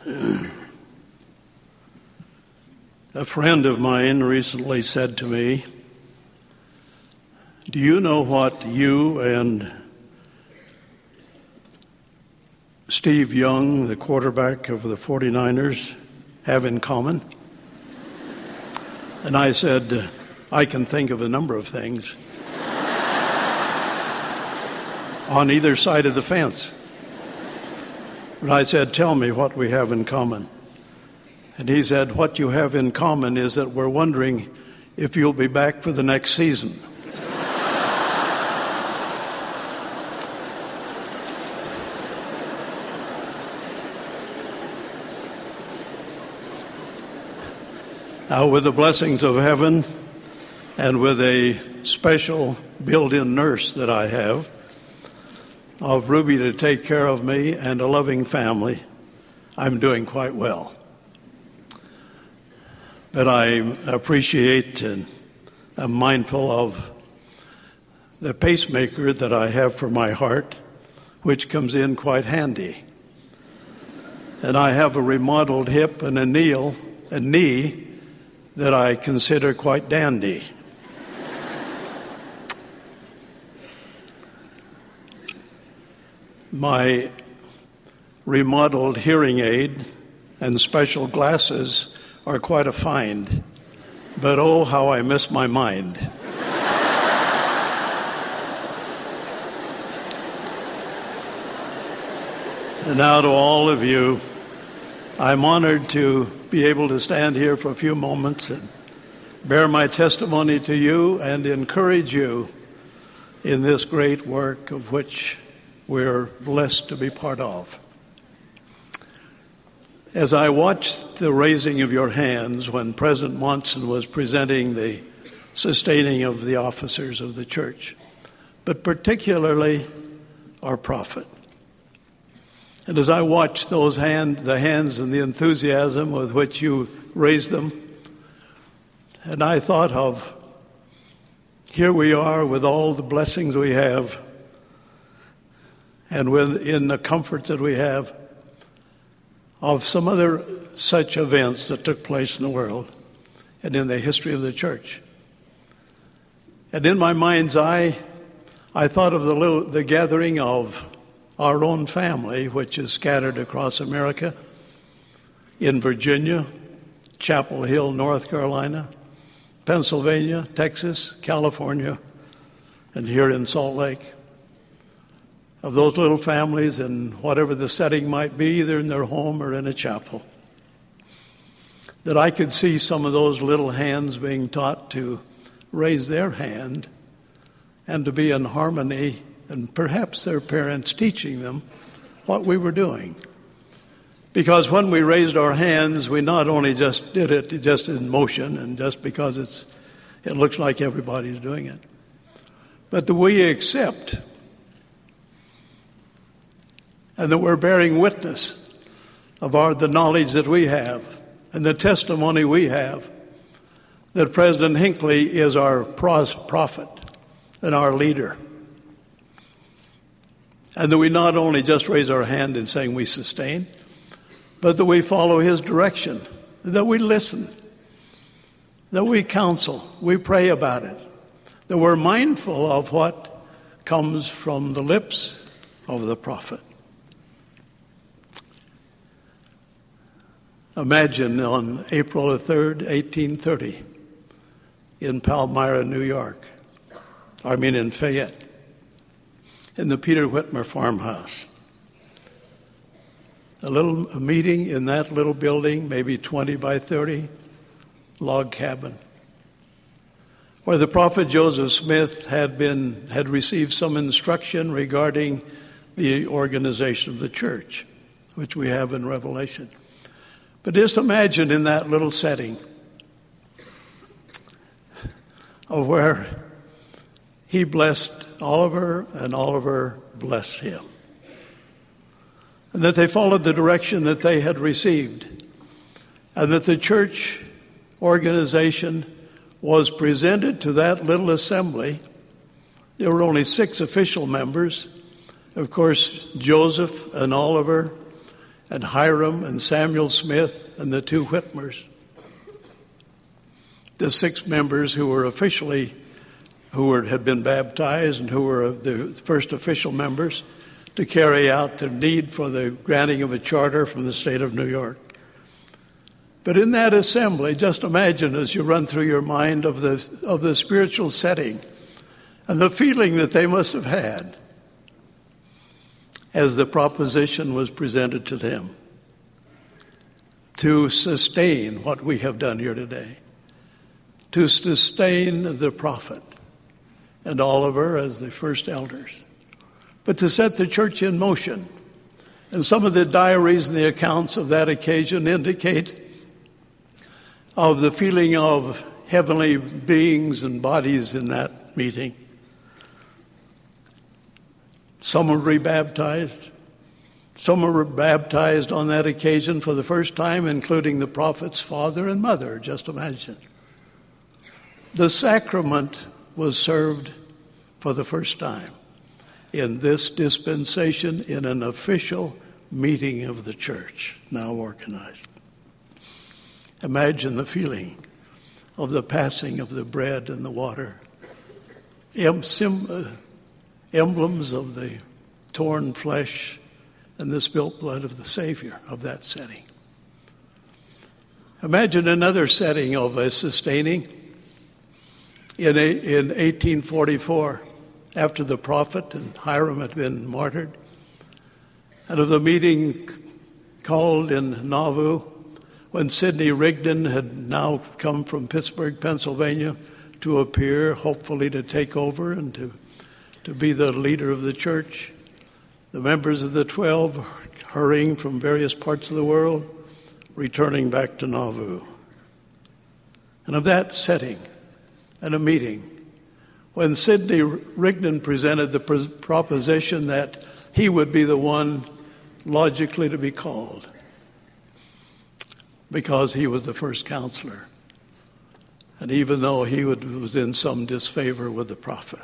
A friend of mine recently said to me, "Do you know what you and Steve Young, the quarterback of the 49ers, have in common?" And I said, "I can think of a number of things on either side of the fence." But I said, "Tell me what we have in common." And he said, "What you have in common is that we're wondering if you'll be back for the next season." Now, with the blessings of heaven and with a special built-in nurse that I have, of Ruby to take care of me and a loving family, I'm doing quite well. But I appreciate and am mindful of the pacemaker that I have for my heart, which comes in quite handy. And I have a remodeled hip and a knee that I consider quite dandy. My remodeled hearing aid and special glasses are quite a find, but oh, how I miss my mind. And now to all of you, I'm honored to be able to stand here for a few moments and bear my testimony to you and encourage you in this great work of which we're blessed to be part of. As I watched the raising of your hands when President Monson was presenting the sustaining of the officers of the church, but particularly our prophet, and as I watched the hands and the enthusiasm with which you raised them, and I thought of, here we are with all the blessings we have and in the comforts that we have, of some other such events that took place in the world and in the history of the church. And in my mind's eye, I thought of the gathering of our own family, which is scattered across America, in Virginia, Chapel Hill, North Carolina, Pennsylvania, Texas, California, and here in Salt Lake. Of those little families in whatever the setting might be, either in their home or in a chapel, that I could see some of those little hands being taught to raise their hand and to be in harmony, and perhaps their parents teaching them what we were doing. Because when we raised our hands, we not only just did it just in motion and just because it looks like everybody's doing it, but that we accept and that we're bearing witness of the knowledge that we have and the testimony we have that President Hinckley is our prophet and our leader. And that we not only just raise our hand in saying we sustain, but that we follow his direction, that we listen, that we counsel, we pray about it, that we're mindful of what comes from the lips of the prophet. Imagine on April 3rd, 1830, in Palmyra, New York, in Fayette, in the Peter Whitmer farmhouse. A meeting in that little building, maybe 20 by 30, log cabin, where the prophet Joseph Smith had received some instruction regarding the organization of the church, which we have in Revelation. But just imagine in that little setting of where he blessed Oliver and Oliver blessed him. And that they followed the direction that they had received. And that the church organization was presented to that little assembly. There were only 6 official members. Of course, Joseph and Oliver and Hiram and Samuel Smith and the two Whitmers. The 6 members who were had been baptized and who were the first official members to carry out the need for the granting of a charter from the state of New York. But in that assembly, just imagine as you run through your mind of the spiritual setting and the feeling that they must have had as the proposition was presented to them to sustain what we have done here today, to sustain the prophet and Oliver as the first elders, but to set the church in motion. And some of the diaries and the accounts of that occasion indicate of the feeling of heavenly beings and bodies in that meeting. Some were rebaptized. Some were baptized on that occasion for the first time, including the prophet's father and mother, just imagine. The sacrament was served for the first time in this dispensation in an official meeting of the church, now organized. Imagine the feeling of the passing of the bread and the water, emblems of the torn flesh and the spilt blood of the Savior of that setting. Imagine another setting of a sustaining. In 1844, after the prophet and Hiram had been martyred, and of the meeting called in Nauvoo, when Sidney Rigdon had now come from Pittsburgh, Pennsylvania, to appear, hopefully to take over and to be the leader of the church, the members of the 12 hurrying from various parts of the world, returning back to Nauvoo. And of that setting and a meeting, when Sidney Rigdon presented the proposition that he would be the one logically to be called, because he was the first counselor, and even though he was in some disfavor with the prophet.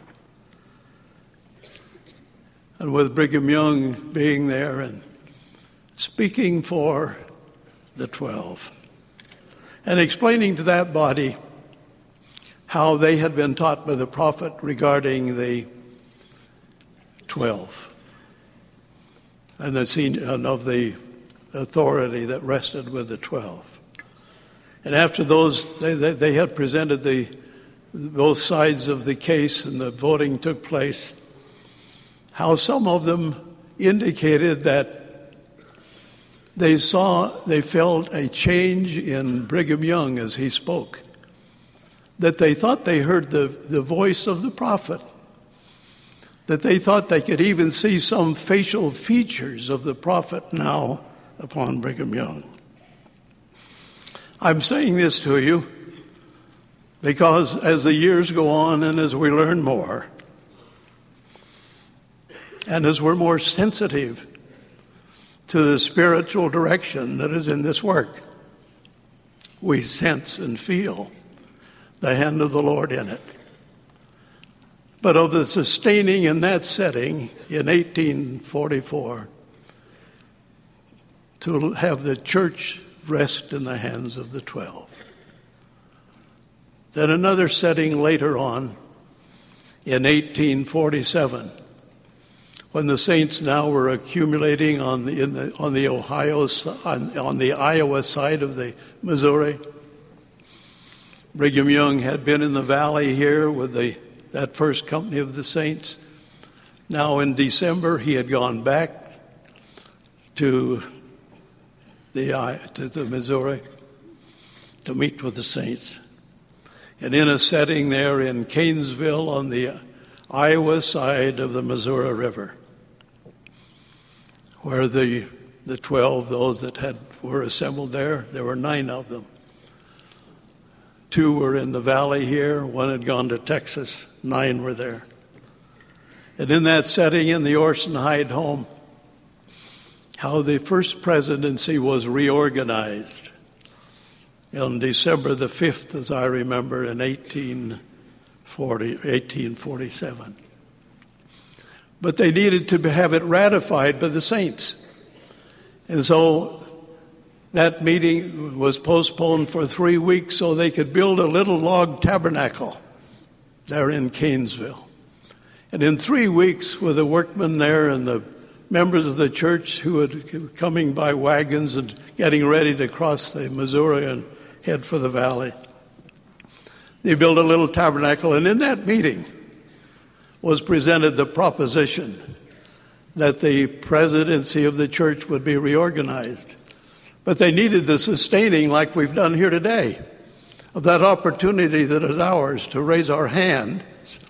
And with Brigham Young being there and speaking for the 12, and explaining to that body how they had been taught by the prophet regarding the 12 and of the authority that rested with the 12. And after those, they had presented both sides of the case and the voting took place, how some of them indicated that they felt a change in Brigham Young as he spoke, that they thought they heard the voice of the prophet, that they thought they could even see some facial features of the prophet now upon Brigham Young. I'm saying this to you because as the years go on and as we learn more, and as we're more sensitive to the spiritual direction that is in this work, we sense and feel the hand of the Lord in it. But of the sustaining in that setting in 1844, to have the church rest in the hands of the 12. Then another setting later on in 1847, when the saints now were accumulating on the Iowa side of the Missouri. Brigham Young had been in the valley here with that first company of the saints. Now in December, he had gone back to the Missouri to meet with the saints. And in a setting there in Canesville on the Iowa side of the Missouri River, where the 12, those that were assembled there were 9 of them. 2 were in the valley here, 1 had gone to Texas, 9 were there. And in that setting in the Orson Hyde home, how the first presidency was reorganized on December the 5th, as I remember, in 1847. But they needed to have it ratified by the saints. And so that meeting was postponed for 3 weeks so they could build a little log tabernacle there in Canesville. And in 3 weeks, with the workmen there and the members of the church who were coming by wagons and getting ready to cross the Missouri and head for the valley, they built a little tabernacle. And in that meeting was presented the proposition that the presidency of the church would be reorganized. But they needed the sustaining, like we've done here today, of that opportunity that is ours to raise our hand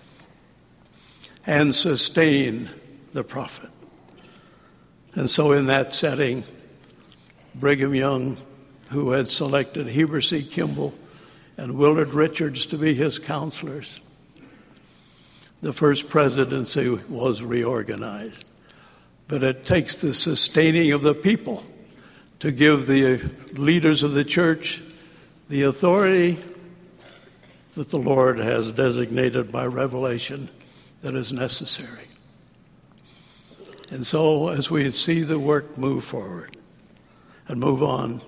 and sustain the prophet. And so in that setting, Brigham Young, who had selected Heber C. Kimball and Willard Richards to be his counselors, the first presidency was reorganized. But it takes the sustaining of the people to give the leaders of the church the authority that the Lord has designated by revelation that is necessary. And so as we see the work move forward and move on,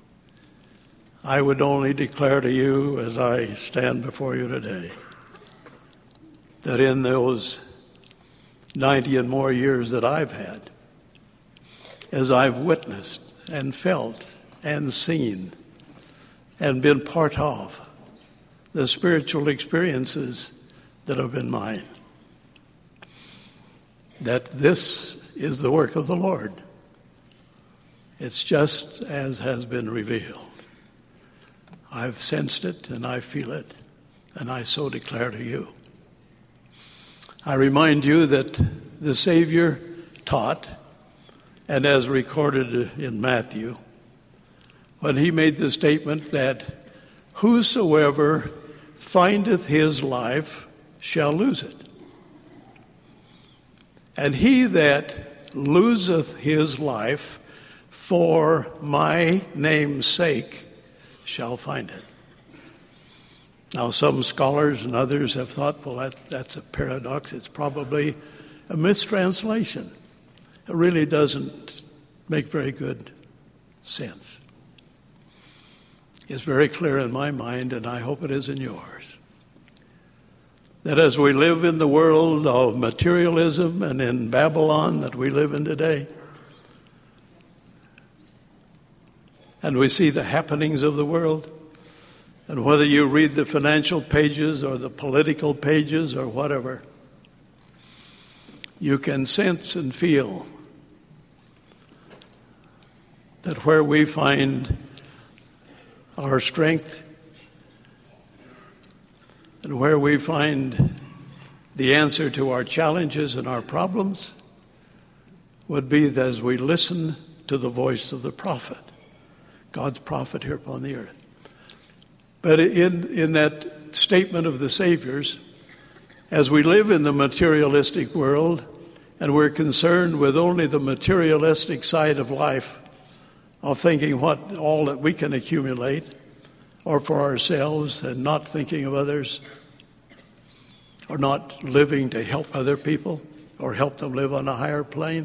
I would only declare to you as I stand before you today that in those 90 and more years that I've had, as I've witnessed and felt and seen and been part of the spiritual experiences that have been mine, that this is the work of the Lord. It's just as has been revealed. I've sensed it and I feel it, and I so declare to you. I remind you that the Savior taught, and as recorded in Matthew, when he made the statement that whosoever findeth his life shall lose it, and he that loseth his life for my name's sake shall find it. Now, some scholars and others have thought, well, that's a paradox. It's probably a mistranslation. It really doesn't make very good sense. It's very clear in my mind, and I hope it is in yours, that as we live in the world of materialism and in Babylon that we live in today, and we see the happenings of the world, and whether you read the financial pages or the political pages or whatever, you can sense and feel that where we find our strength and where we find the answer to our challenges and our problems would be as we listen to the voice of the prophet, God's prophet here upon the earth. But in that statement of the Savior's, as we live in the materialistic world and we're concerned with only the materialistic side of life, of thinking what all that we can accumulate or for ourselves and not thinking of others, or not living to help other people or help them live on a higher plane,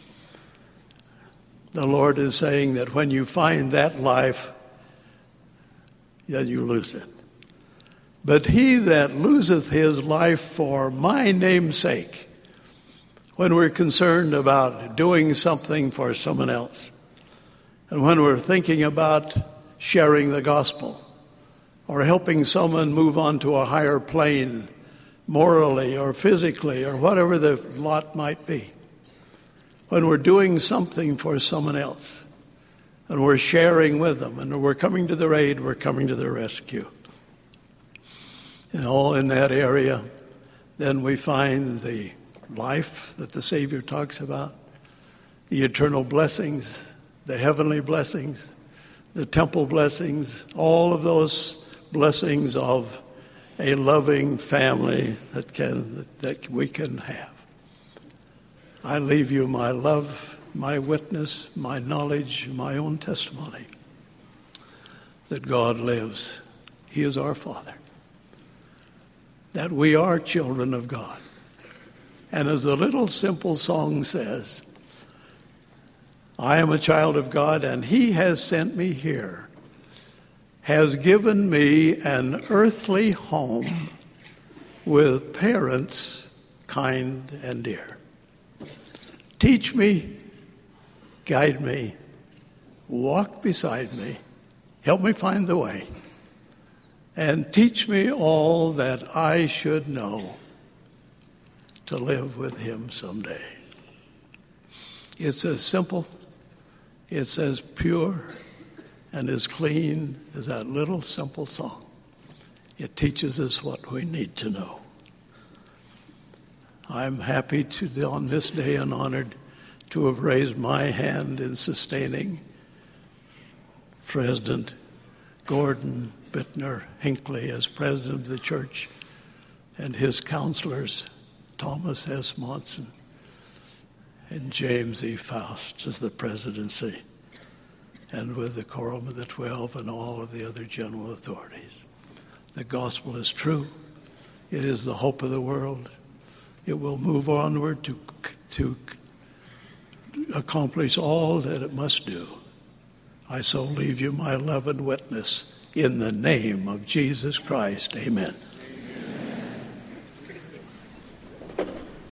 the Lord is saying that when you find that life, then you lose it. But he that loseth his life for my name's sake, when we're concerned about doing something for someone else, and when we're thinking about sharing the gospel or helping someone move on to a higher plane morally or physically or whatever the lot might be, when we're doing something for someone else and we're sharing with them and we're coming to their aid, we're coming to their rescue, and all in that area, then we find the life that the Savior talks about, the eternal blessings, the heavenly blessings, the temple blessings, all of those blessings of a loving family that we can have. I leave you my love, my witness, my knowledge, my own testimony that God lives. He is our Father. That we are children of God. And as the little simple song says, I am a child of God, and he has sent me here, has given me an earthly home with parents kind and dear. Teach me, guide me, walk beside me, help me find the way, and teach me all that I should know to live with him someday. It's as simple, it's as pure, and as clean as that little simple song. It teaches us what we need to know. I'm happy to, on this day, and honored to have raised my hand in sustaining President Gordon Bittner Hinckley as president of the church, and his counselors, Thomas S. Monson and James E. Faust, as the presidency, and with the Quorum of the 12 and all of the other general authorities. The gospel is true. It is the hope of the world. It will move onward to accomplish all that it must do. I so leave you my love and witness in the name of Jesus Christ. Amen.